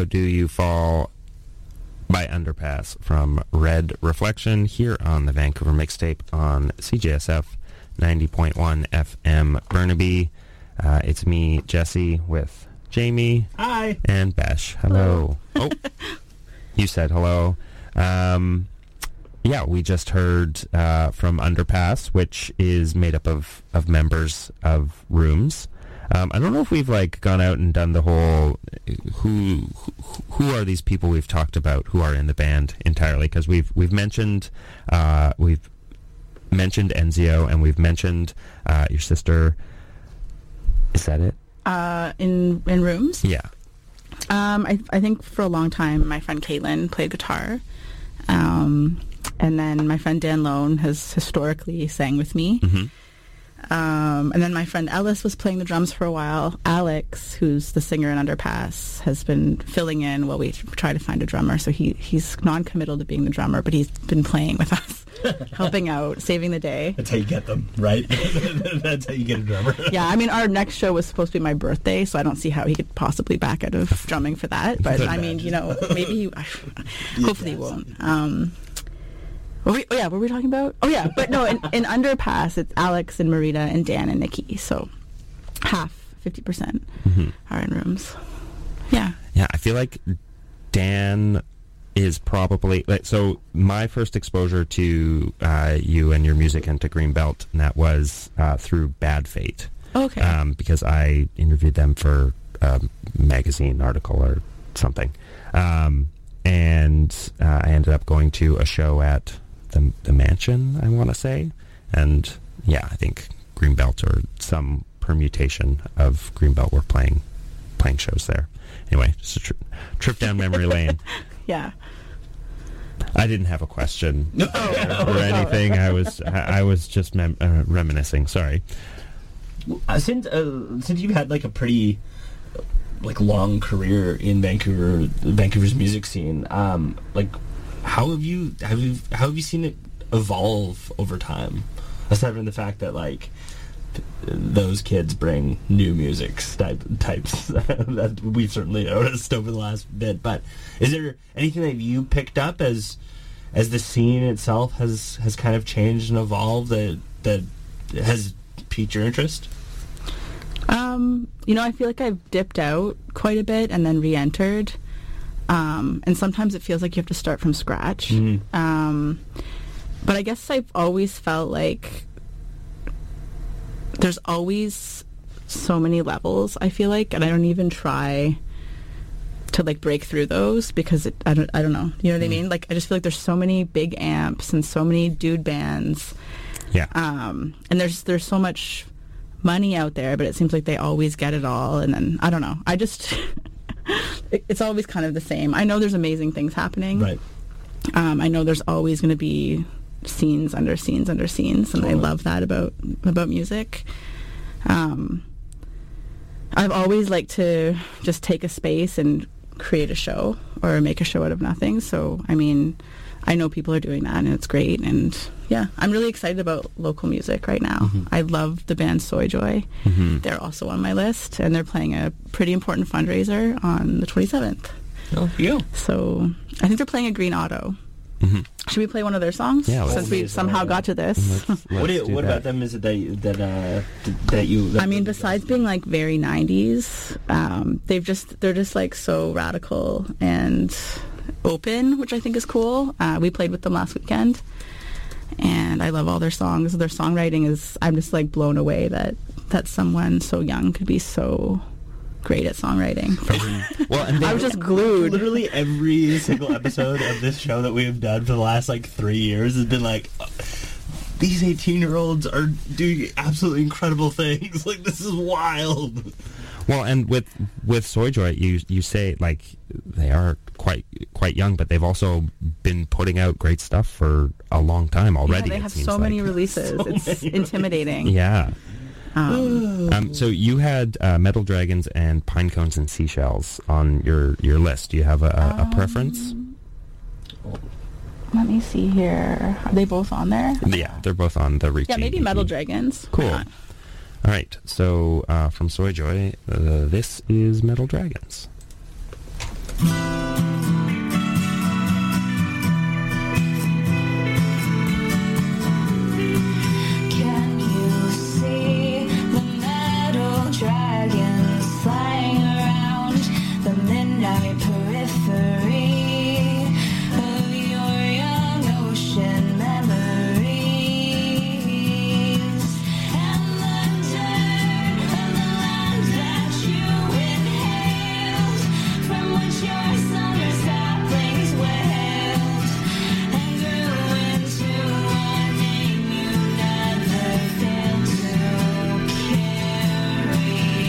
Do You Fall by Underpass from Red Reflection here on the Vancouver Mixtape on CJSF 90.1 FM Burnaby. It's me, Jesse, with Jamie. Hi. And Besh. Hello. Oh, you said hello. Yeah, we just heard from Underpass, which is made up of members of Rooms. I don't know if we've gone out and done the whole who are these people we've talked about who are in the band entirely, because we've mentioned Enzio, and we've mentioned your sister. Is that it? In Rooms? Yeah. I think for a long time my friend Caitlin played guitar. And then my friend Dan Lone has historically sang with me. Mm-hmm. And then my friend Ellis was playing the drums for a while. Alex, who's the singer in Underpass, has been filling in while we try to find a drummer. So he's non-committal to being the drummer, but he's been playing with us, helping out, saving the day. That's how you get them, right? That's how you get a drummer. Yeah, I mean, our next show was supposed to be my birthday, so I don't see how he could possibly back out of drumming for that. But I mean, maybe he, hopefully he won't. What were we talking about? Oh, yeah. But no, in Underpass, it's Alex and Marita and Dan and Nikki. So half, 50% are in Rooms. Yeah. Yeah, I feel like Dan is probably... so my first exposure to you and your music and to Greenbelt, and that was through Bad Fate. Okay. Because I interviewed them for a magazine article or something. And I ended up going to a show at the Mansion, I want to say. And yeah, I think Greenbelt or some permutation of Greenbelt were playing shows there. Anyway, just a trip down memory lane. Yeah. I didn't have a question or anything. I was just reminiscing. Sorry. Since you've had a pretty long career in Vancouver's music scene, how have you seen it evolve over time? Aside from the fact that those kids bring new music types that we've certainly noticed over the last bit, but is there anything that you picked up as the scene itself has kind of changed and evolved that has piqued your interest? I feel like I've dipped out quite a bit and then re-entered. And sometimes it feels like you have to start from scratch. Mm-hmm. But I guess I've always felt like there's always so many levels, I feel like, and I don't even try to break through those because I don't know. You know what I mean? I just feel like there's so many big amps and so many dude bands. Yeah. And there's so much money out there, but it seems like they always get it all, and then I don't know. I just it's always kind of the same. I know there's amazing things happening. Right. I know there's always going to be scenes under scenes under scenes, and totally. I love that about music. I've always liked to just take a space and create a show or make a show out of nothing. So, I mean, I know people are doing that, and it's great. And yeah, I'm really excited about local music right now. Mm-hmm. I love the band Soy Joy. Mm-hmm. They're also on my list, and they're playing a pretty important fundraiser on the 27th. Oh, you. So I think they're playing a Green Auto. Mm-hmm. Should we play one of their songs? Yeah, since we somehow got to this. What about them is it that you? I mean, besides being very 90s, they're just so radical and open, which I think is cool. We played with them last weekend, and I love all their songs. Their songwriting I'm just blown away that someone so young could be so great at songwriting. Well, and I was just glued. Literally every single episode of this show that we have done for the last 3 years has been these 18-year-olds are doing absolutely incredible things. This is wild. Well, and with Soy Joy, you say they are quite young, but they've also been putting out great stuff for a long time already. Yeah, they have so many releases. It's intimidating. Yeah. So you had Metal Dragons and Pine Cones and Seashells on your list. Do you have a preference? Let me see here. Are they both on there? Yeah, they're both on the Reaching. Yeah, maybe Metal Dragons. Cool. All right. So from Soy Joy, this is Metal Dragons. Can you see the metal dragons flying around the midnight periphery of your young ocean memories? And the dirt of the land that you inhaled, from which your summer saplings wailed, and grew into a name you never failed to carry.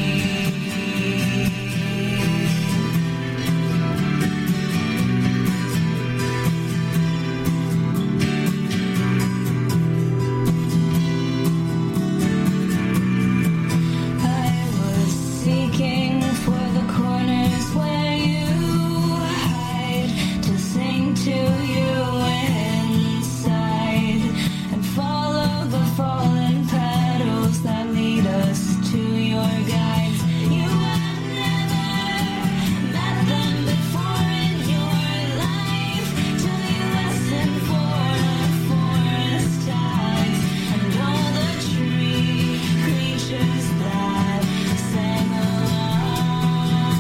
I was seeking for the corners where you hide, to sing to you inside, and follow the fallen petals that lead us to your guides. You have never met them before in your life, till you listen for the forest tides and all the tree creatures that sang along.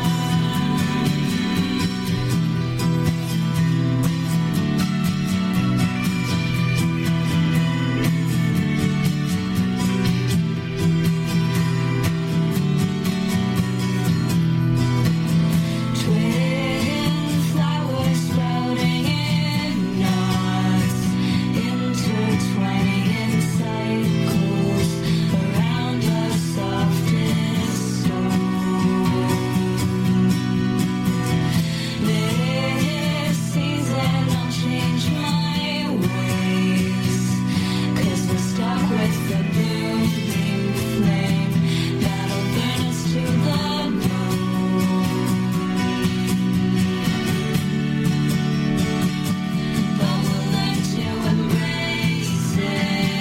Twin flowers sprouting in knots, intertwining in cycles around the softest stone. This season I'll change my ways, 'cause we're stuck with the booming flame that'll burn us to the bone. But we'll learn to embrace it.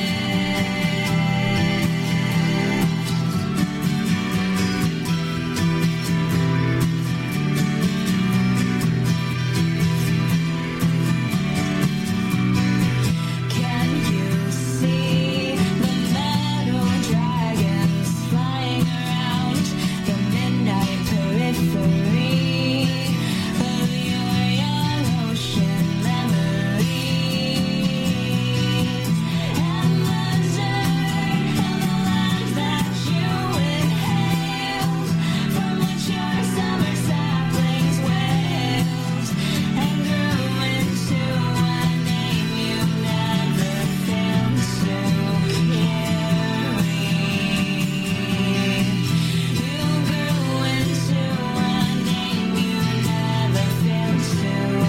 Can you see the metal dragons flying around the midnight periphery of your young ocean memories? And the dirt of the land that you inhaled, from which your summer saplings wailed, and grew into a name you never failed to carry. You grew into a name you never failed to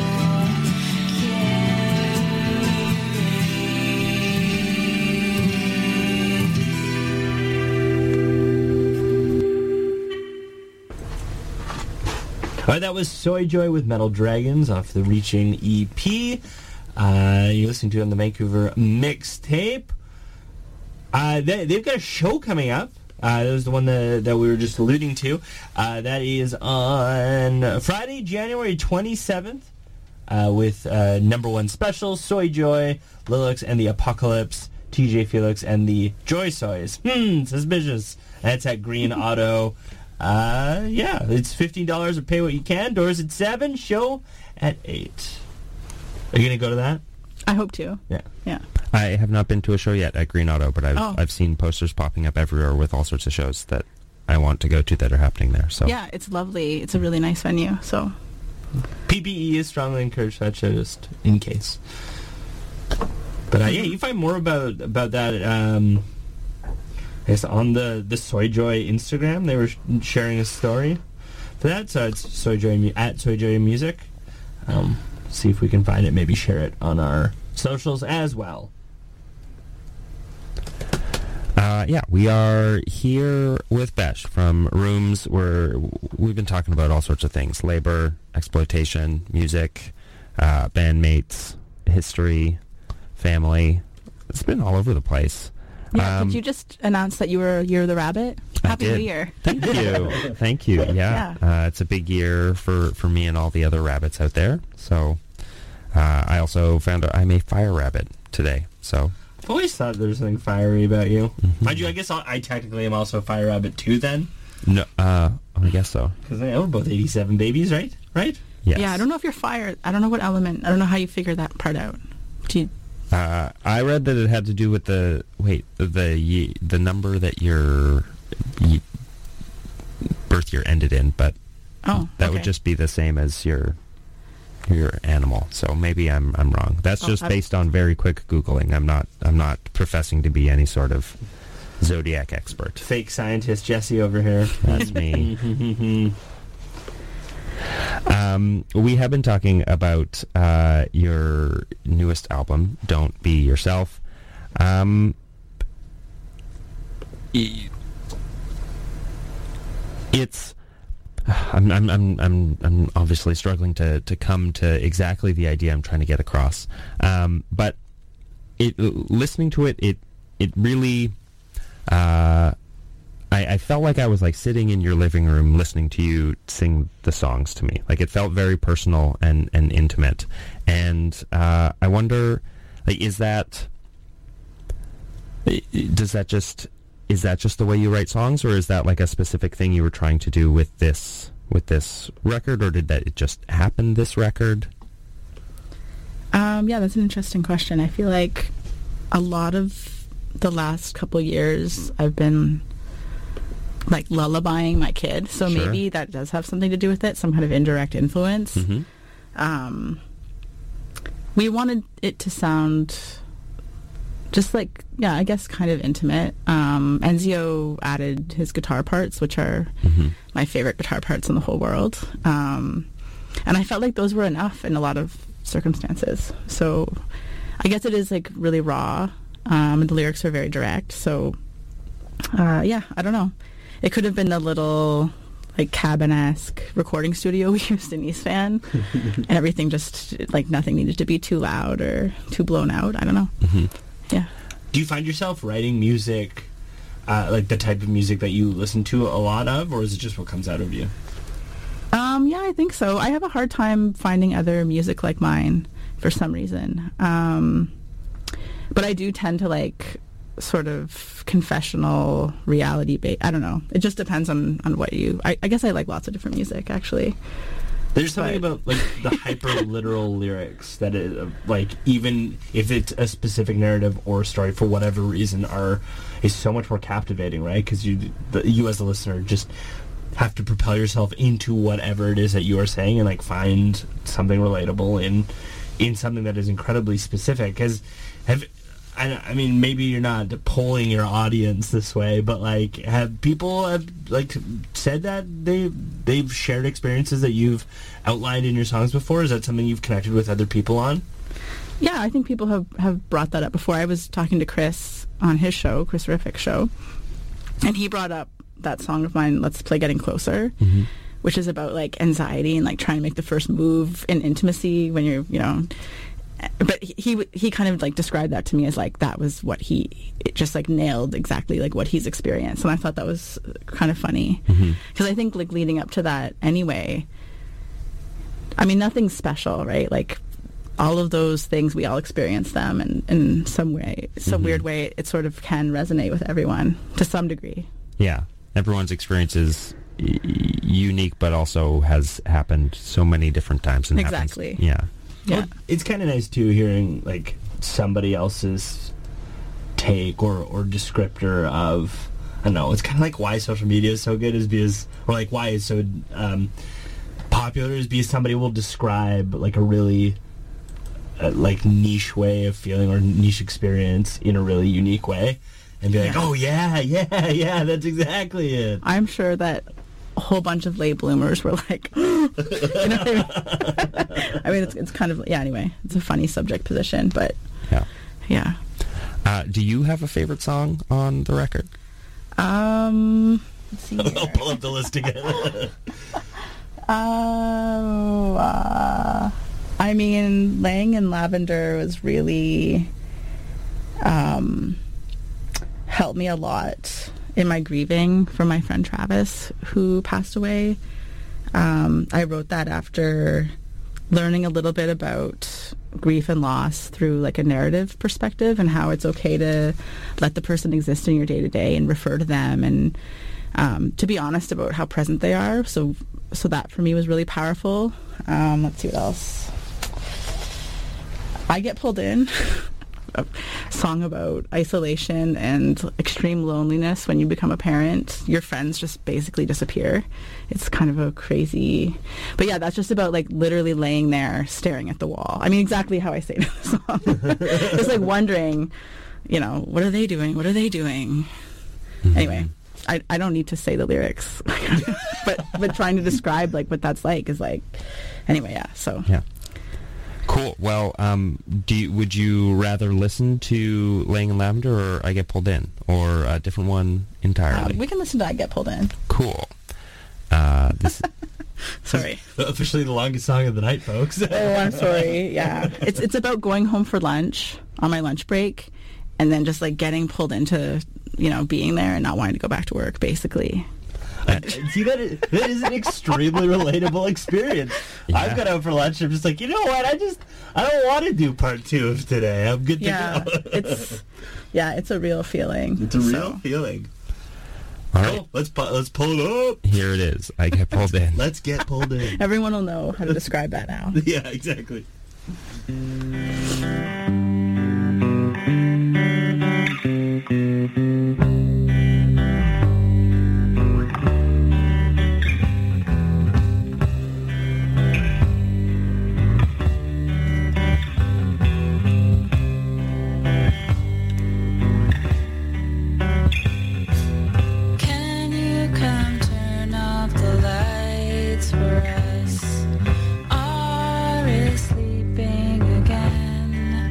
All right, that was Soy Joy with Metal Dragons off the Reaching EP. You're listening to it on the Vancouver Mixtape. They've got a show coming up. That was the one that we were just alluding to. That is on Friday, January 27th, with number one special, Soy Joy, Lilix and the Apocalypse, TJ Felix and the Joy Soys. Suspicious. That's at Green Auto. Yeah, it's $15 or pay what you can. Doors at 7, show at 8. Are you going to go to that? I hope to. Yeah. Yeah. I have not been to a show yet at Green Auto, but I've seen posters popping up everywhere with all sorts of shows that I want to go to that are happening there. So Yeah, it's lovely. It's a really nice venue. So PPE is strongly encouraged that show, just in case. But yeah, you find more about that. I guess on the Soy Joy Instagram, they were sharing a story for that. So it's Soy Joy at Soy Joy Music. See if we can find it. Maybe share it on our socials as well. Yeah, we are here with Besh from Rooms, where we've been talking about all sorts of things: labor, exploitation, music, bandmates, history, family. It's been all over the place. Yeah, did you just announce that you're the rabbit? I Happy did. New Year. Thank you. Thank you. Yeah. It's a big year for me and all the other rabbits out there. So I also found out I'm a fire rabbit today. So I've always thought there was something fiery about you. Mind you, I guess I technically am also a fire rabbit too then. no, I guess so. Because we're both 87 babies, right? Right? Yes. Yeah, I don't know if you're fire. I don't know what element. I don't know how you figure that part out. Do you, I read that it had to do with the number that your birth year ended in, but that would just be the same as your animal. So maybe I'm wrong. That's just based on very quick Googling. I'm not professing to be any sort of zodiac expert. Fake scientist Jesse over here. That's me. We have been talking about your newest album, Don't Be Yourself. It's I'm obviously struggling to come to exactly the idea I'm trying to get across. But listening to it really I felt like I was like sitting in your living room listening to you sing the songs to me. Like it felt very personal and intimate. And I wonder, like, is that just the way you write songs, or is that like a specific thing you were trying to do with this record, or did that it just happen this record? Yeah, that's an interesting question. I feel like a lot of the last couple years I've been like lullabying my kid, so Sure. maybe that does have something to do with it, some kind of indirect influence. Mm-hmm. We wanted it to sound just like, yeah, I guess kind of intimate. Enzio added his guitar parts, which are my favorite guitar parts in the whole world. And I felt like those were enough in a lot of circumstances. So I guess it is like really raw, and the lyrics are very direct. So yeah, I don't know. It could have been the little like cabin-esque recording studio we used in East Van, and everything just like nothing needed to be too loud or too blown out. I don't know. Yeah. Do you find yourself writing music, like the type of music that you listen to a lot of, or is it just what comes out of you? Yeah, I think so. I have a hard time finding other music like mine for some reason. But I do tend to like sort of confessional reality I don't know. It just depends on what I guess I like lots of different music, actually. There's something about like the hyper literal lyrics that like even if it's a specific narrative or story for whatever reason is so much more captivating, right? Because you as a listener just have to propel yourself into whatever it is that you are saying and like find something relatable in something that is incredibly specific. Because I mean, maybe you're not polling your audience this way, but like, have people said that they've shared experiences that you've outlined in your songs before? Is that something you've connected with other people on? Yeah, I think people have brought that up before. I was talking to Chris on his show, Chris Riffick's show, and he brought up that song of mine, Let's Play Getting Closer, which is about like anxiety and like trying to make the first move in intimacy when you're, you know. But he kind of like described that to me as like that was what it just like nailed exactly like what he's experienced, and I thought that was kind of funny because I think like leading up to that anyway, I mean nothing's special, right? Like all of those things we all experience them, and in some way, some weird way, it sort of can resonate with everyone to some degree. Yeah, everyone's experience is unique, but also has happened so many different times and Exactly. happens. Yeah. Yeah. Well, it's kind of nice too hearing like somebody else's take or descriptor of, I don't know, it's kind of like why social media is so good is because, or like why it's so popular is because somebody will describe like a really like niche way of feeling or niche experience in a really unique way and be like, oh yeah, that's exactly it. I'm sure that a whole bunch of late bloomers were like, you know what I mean? I mean, it's kind of, yeah, anyway, it's a funny subject position, but yeah. Do you have a favorite song on the record? Let's see here. I'll pull up the list again. I mean, Laying in Lavender was really helped me a lot in my grieving for my friend Travis, who passed away. I wrote that after learning a little bit about grief and loss through like a narrative perspective, and how it's okay to let the person exist in your day-to-day and refer to them, and to be honest about how present they are. So that for me was really powerful. Let's see what else. I Get Pulled In, a song about isolation and extreme loneliness when you become a parent. Your friends just basically disappear. It's kind of a crazy... But yeah, that's just about like literally laying there staring at the wall. I mean, exactly how I say it in the song. Just like wondering, what are they doing? What are they doing? Mm-hmm. Anyway, I don't need to say the lyrics. but trying to describe like what that's like is like... Anyway, yeah, so... Yeah. Cool. Well, would you rather listen to Laying in Lavender or I Get Pulled In, or a different one entirely? We can listen to I Get Pulled In. Cool. This Sorry. Officially the longest song of the night, folks. Oh, I'm sorry. Yeah. It's about going home for lunch on my lunch break, and then just like getting pulled into, being there and not wanting to go back to work, basically. See, that is an extremely relatable experience. Yeah. I've got out for lunch. I'm just like, you know what? I don't want to do part 2 of today. I'm good to go. It's a real feeling. It's a real feeling. All right. Let's pull it up. Here it is. I Get Pulled In. Let's get pulled in. Everyone will know how to describe that now. Yeah, exactly. Can you come turn off the lights for us? Are is sleeping again?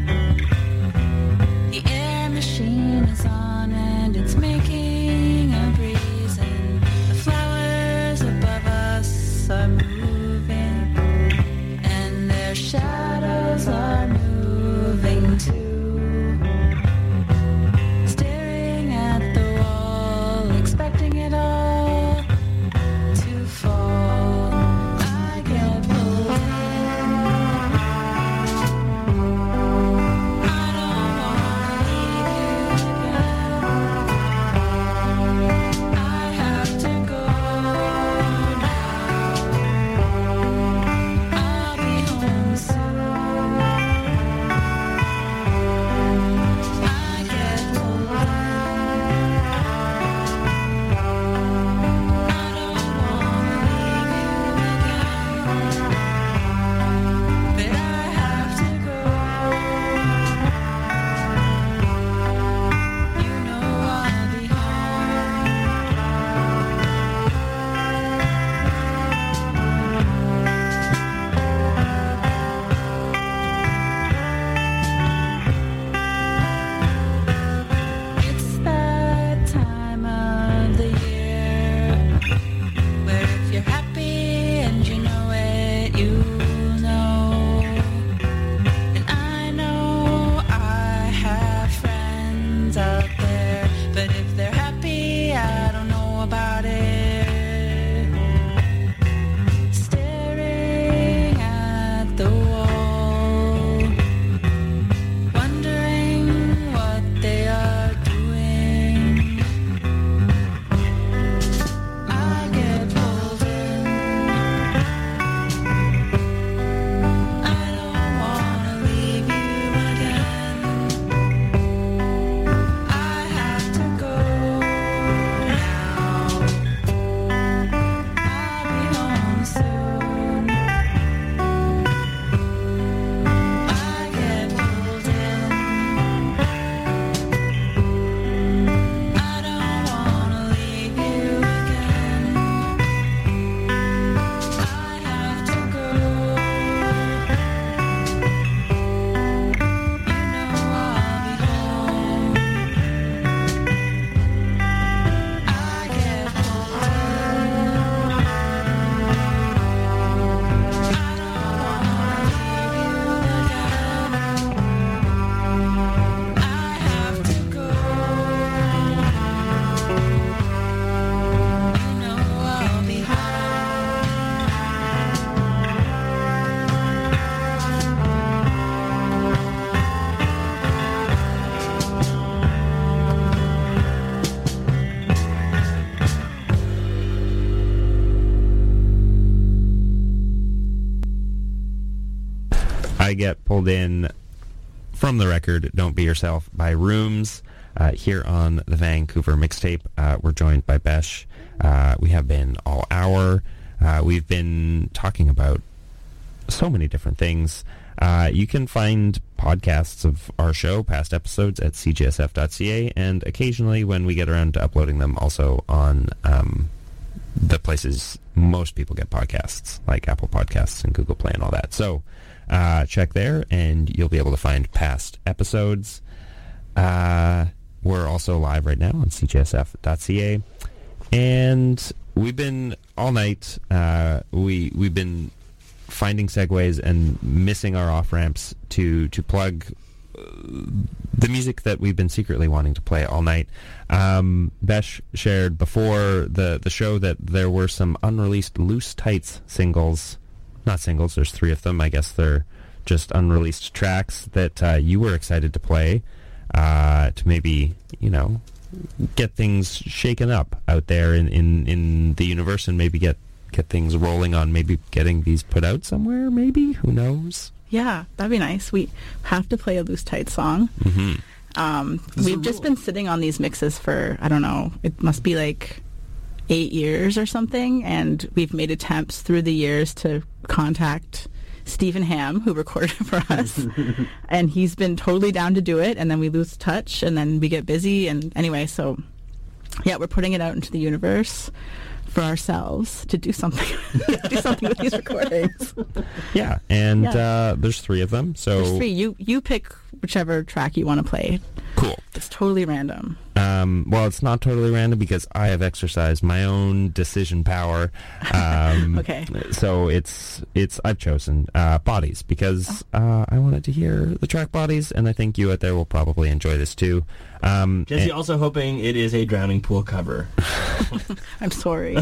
get pulled in from the record Don't Be Yourself by Rooms. Here on the Vancouver Mixtape, we're joined by Besh. We have been all hour. We've been talking about so many different things. You can find podcasts of our show, past episodes, at cgsf.ca, and occasionally when we get around to uploading them, also on the places most people get podcasts, like Apple Podcasts and Google Play and all that. So check there, and you'll be able to find past episodes. We're also live right now on cgsf.ca, and we've been all night. We've been finding segues and missing our off ramps to plug the music that we've been secretly wanting to play all night. Besh shared before the show that there were some unreleased Loose Tights singles. Not singles, there's 3 of them. I guess they're just unreleased tracks that you were excited to play to maybe, get things shaken up out there in the universe, and maybe get things rolling on maybe getting these put out somewhere, maybe? Who knows? Yeah, that'd be nice. We have to play a Loose Tight song. Mm-hmm. We've just been sitting on these mixes for, I don't know, it must be like 8 years or something, and we've made attempts through the years to contact Stephen Ham, who recorded it for us, and he's been totally down to do it, and then we lose touch, and then we get busy, and anyway, so yeah, we're putting it out into the universe for ourselves to do something with these recordings. Yeah, and there's 3 of them. So there's 3. You pick whichever track you want to play. Cool. It's totally random. Well, it's not totally random because I have exercised my own decision power. Okay. So I've chosen Bodies because I wanted to hear the track Bodies, and I think you out there will probably enjoy this too. Jesse also hoping it is a Drowning Pool cover. I'm sorry.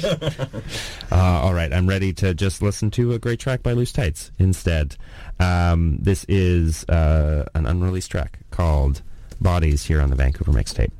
All right, I'm ready to just listen to a great track by Loose Tights instead. This is an unreleased track called Bodies here on the Vancouver Mixtape.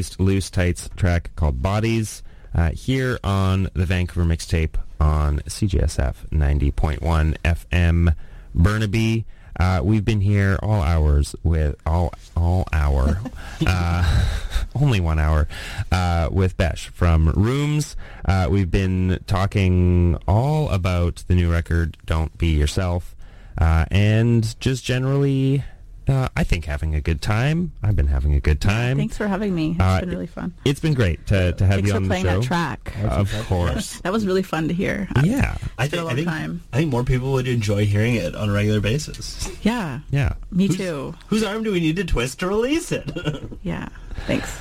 released Loose Tights track called Bodies here on the Vancouver Mixtape on CJSF 90.1 FM Burnaby. We've been here all hours with all hour, only 1 hour, with Besh from Rooms. We've been talking all about the new record, Don't Be Yourself, and just generally, I think having a good time. I've been having a good time. Thanks for having me. It's been really fun. It's been great to have Thanks you for on the playing show. that track. Of course. That was really fun to hear. Yeah. I been a long time. think more people would enjoy hearing it on a regular basis. Yeah. Yeah. Me too. Whose arm do we need to twist to release it? Yeah. Thanks.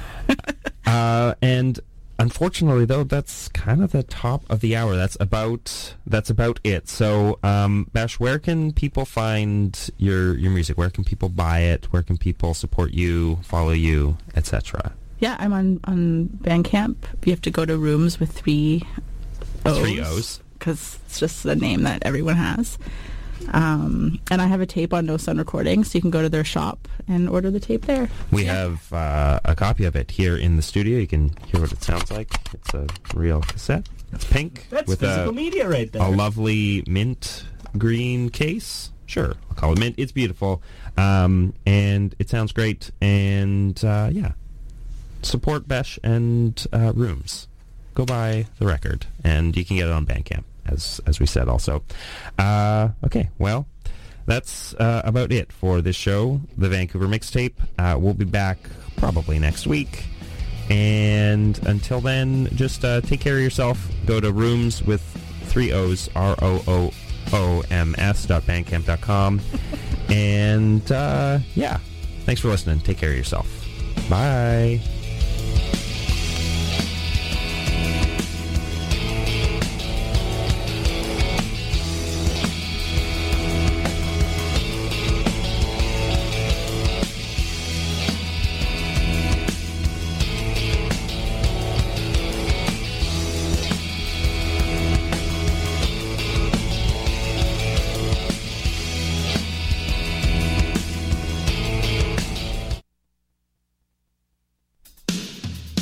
And unfortunately, though, that's kind of the top of the hour. That's about it. So, Bash, where can people find your music? Where can people buy it? Where can people support you, follow you, etc.? Yeah, I'm on Bandcamp. You have to go to Rooms with 3 O's. 3 O's. Because it's just the name that everyone has. And I have a tape on No Sun Recordings, so you can go to their shop and order the tape there. We have a copy of it here in the studio. You can hear what it sounds like. It's a real cassette. It's pink. That's with physical media right there. a lovely mint green case. Sure, I'll call it mint. It's beautiful. And it sounds great. And, yeah. Support Besh and Rooms. Go buy the record. And you can get it on Bandcamp, as we said also. Okay, well, that's about it for this show, the Vancouver Mixtape. We'll be back probably next week. And until then, just take care of yourself. Go to Rooms with 3 O's, ROOOMS.bandcamp.com. And, yeah, thanks for listening. Take care of yourself. Bye.